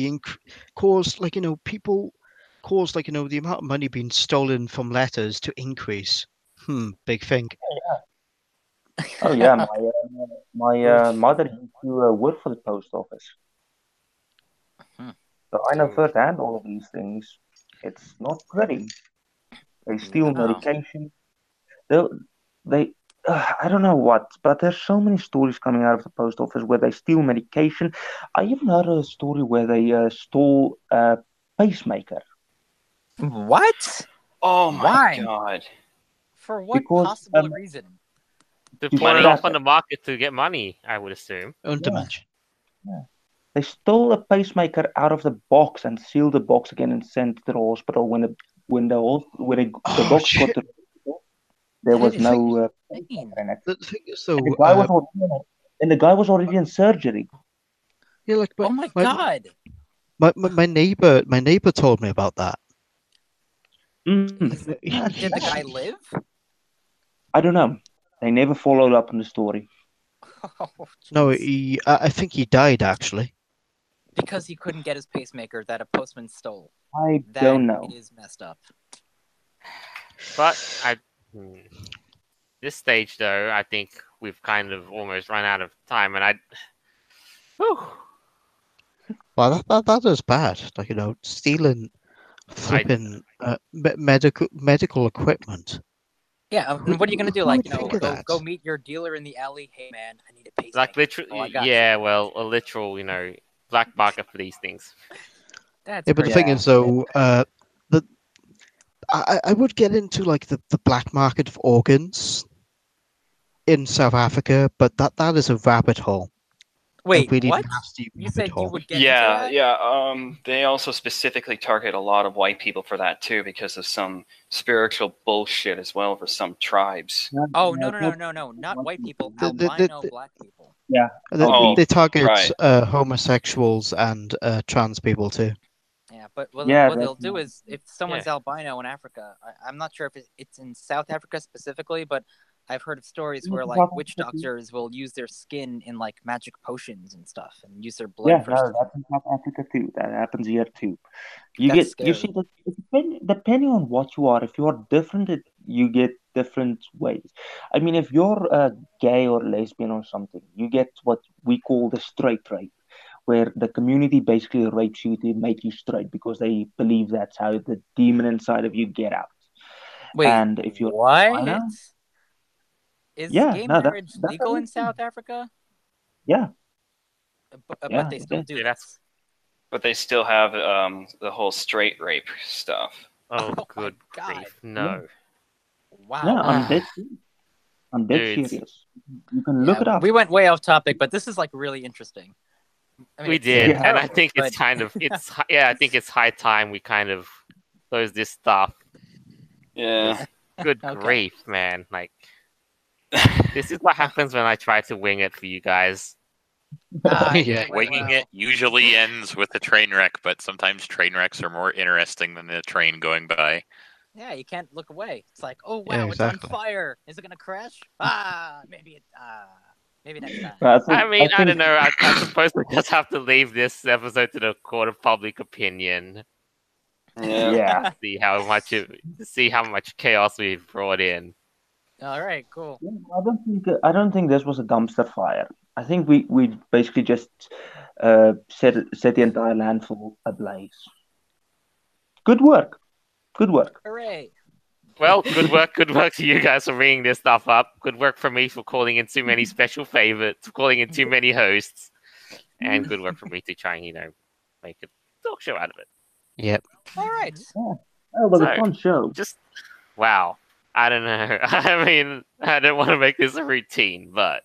people caused the amount of money being stolen from letters to increase. Big thing. Oh yeah, my mother used to work for the post office, Hmm. so I know firsthand all of these things. It's not pretty. They steal No. medication. They I don't know what, but there's so many stories coming out of the post office where they steal medication. I even heard a story where they stole a pacemaker. What? oh my Why? god. For what Because, possible reason? To You pawn it find off out on the market to get money, I would assume. Own dimension. They stole a pacemaker out of the box and sealed the box again and sent it to the hospital. When the box got shit. to the hospital, there was no pacemaker in it. The thing is though, And the guy was already in surgery. yeah, Oh my god. my neighbor told me about that. Mm. Did the guy live? I don't know. They never followed up on the story. Oh, No, jeez. I think he died actually. Because he couldn't get his pacemaker that a postman stole. I That don't know. is messed up. But this stage though, I think we've kind of almost run out of time, and Whew. Well, that is bad. Stealing flipping medical equipment. Yeah, and what are you gonna do? Who Like, would think of that? go meet your dealer in the alley. Hey, man, I need a pacemaker. Like Oh, literally, I got you. yeah. Well, a literal, black market for these things. That's Yeah, but the crazy. thing is though, I would get into the black market of organs. in South Africa, but that is a rabbit hole. Wait, a really what? nasty You rabbit said you hole. would get into Yeah, that? yeah. They also specifically target a lot of white people for that too, because of some spiritual bullshit as well for some tribes. Oh, no, not white people, albino black people. Yeah. They target right. homosexuals and trans people too. Yeah, but what Yeah, they'll that's do is, if someone's albino in Africa, I'm not sure if it's in South Africa specifically, but I've heard of stories where like witch doctors will use their skin in like magic potions and stuff, and use their blood Yeah, for no, stuff. that's in South Africa too. That happens here too. You That's get, you scary. see, depending on what you are, if you are different, you get different ways. I mean, if you're gay or lesbian or something, you get what we call the straight rape, where the community basically rapes you to make you straight because they believe that's how the demon inside of you get out. Wait, And if you're what? albino, Is yeah, gay no, marriage that's legal a in South Africa? yeah, But yeah, they it still is. do Yeah, this. that's- But they still have the whole straight rape stuff. Oh, Oh my good God. grief! No. Wow. Yeah, I'm dead. I'm dead Dude. serious. You can look it up. We went way off topic, but this is like really interesting. I mean, We it's did, Yeah. and I think but- it's kind of I think it's high time we kind of close this stuff. Yeah. Good Okay. grief, man! Like this is what happens when I try to wing it for you guys. Yeah. Winging it usually ends with a train wreck, but sometimes train wrecks are more interesting than the train going by. Yeah, you can't look away. It's like, oh wow, Yeah, it's on exactly. fire. Is it gonna crash? Maybe next time. I mean, I don't know. I suppose we just have to leave this episode to the court of public opinion. Yeah. Yeah. See how much chaos we've brought in. All right, cool. I don't think this was a dumpster fire. I think we basically just set the entire landfill ablaze. Good work. Good work. Hooray! Well, good work to you guys for bringing this stuff up. Good work for me for calling in too many special favorites, calling in too many hosts, and good work for me to try and make a talk show out of it. Yep. All right. Oh, it was a So- fun show. Just wow. I don't know. I mean, I don't want to make this a routine, but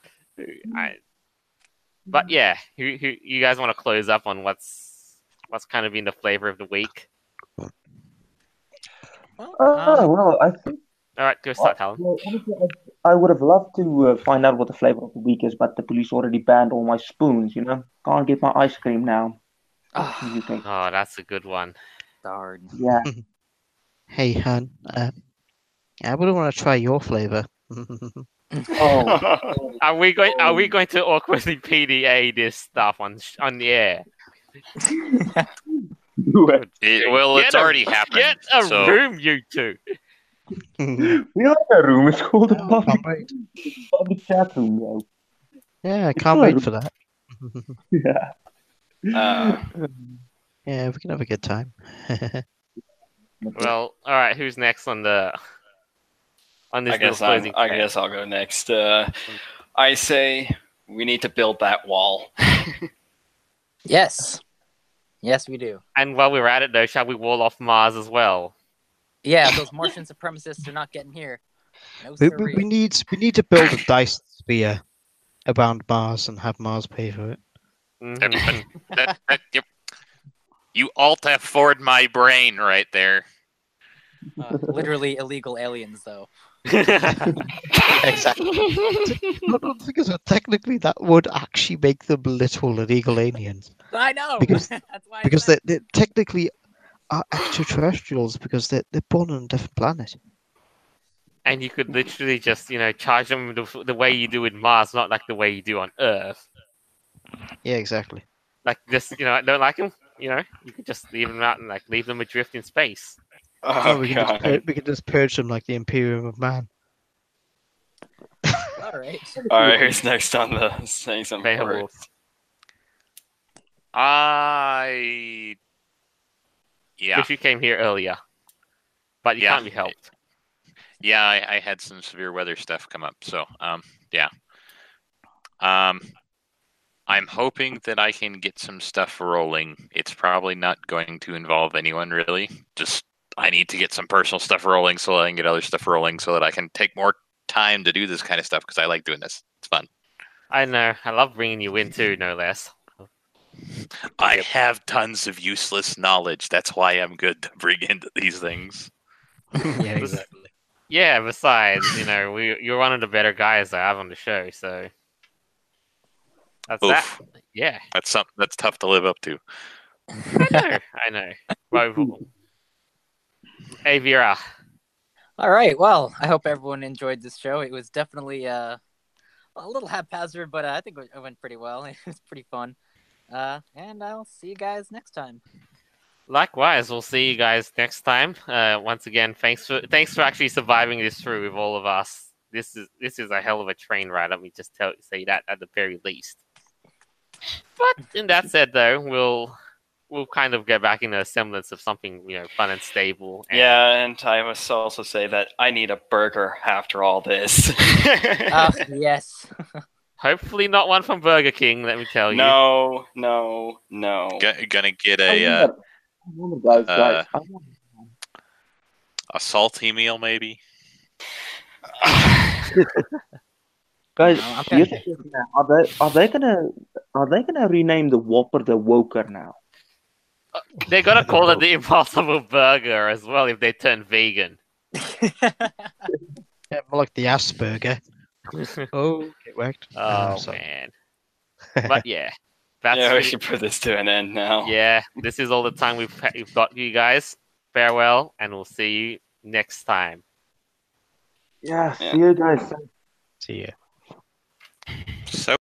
yeah, who you guys want to close up on what's kind of been the flavor of the week? Well, Well, I think All right, go start, Callum. well, honestly, I would have loved to find out what the flavor of the week is, but the police already banned all my spoons. Can't get my ice cream now. ah, UK. Oh, that's a good one. darn. Yeah. Hey, hun. I would want to try your flavor. Oh, Are we going to awkwardly PDA this stuff on the air? do it. Well, it's already happened. Get a so room, you two. We like a room. It's called a Oh, can't wait. public chat room, yo. Yeah, I can't wait for that. Yeah. Yeah, we can have a good time. Well, all right. Who's next on this I little guess closing? I guess I'll go next. I say we need to build that wall. Yes. Yes, we do. And while we're at it, though, shall we wall off Mars as well? Yeah, those Martian supremacists are not getting here. No we siree. need to build a dice sphere around Mars and have Mars pay for it. Mhm. Yep. You alt F4'd my brain right there. Literally illegal aliens, though. Exactly. Because technically that would actually make them literal illegal aliens. I know. Because- That's why. I Because said- they technically are extraterrestrials because they're born on a different planet. And you could literally just, charge them the way you do in Mars, not like the way you do on Earth. Yeah, exactly. Like just, I don't like them. You could just leave them out and leave them adrift in space. Oh, Or we can just purge them like the Imperium of Man. All right. All right, who's next on the saying some Beowulf. words? Yeah, If you came here earlier, but you Yeah. can't be helped. yeah, I had some severe weather stuff come up, so yeah. I'm hoping that I can get some stuff rolling. It's probably not going to involve anyone really. Just I need to get some personal stuff rolling so that I can get other stuff rolling so that I can take more time to do this kind of stuff because I like doing this. It's fun. I know. I love bringing you in too, no less. I have tons of useless knowledge. That's why I'm good to bring into these things. Yeah, exactly. Yeah. Besides, you're one of the better guys I have on the show, so that's that. Oof. Yeah, That's something that's tough to live up to. I know. Well, hey, Vera. All right. Well, I hope everyone enjoyed this show. It was definitely a little haphazard, but I think it went pretty well. It was pretty fun. And I'll see you guys next time. Likewise, we'll see you guys next time. Once again, thanks for actually surviving this through with all of us. This is a hell of a train ride. Let me just say that at the very least. But in that said, though, we'll kind of get back in a semblance of something fun and stable. And... Yeah, and I must also say that I need a burger after all this. Yes. Hopefully not one from Burger King, let me tell you. No. Gonna get Guys, a salty meal, maybe. guys, No, I'm here's okay. the thing now. Are they gonna rename the Whopper the Woker now? They're gonna call it the Impossible Burger as well if they turn vegan. Yeah, more like the Asperger. Oh, it worked. Oh sorry. man. But yeah. That's Yeah, we really- should put this to an end now. Yeah, this is all the time we've got, you guys. Farewell, and we'll see you next time. Yeah, see you guys. See ya.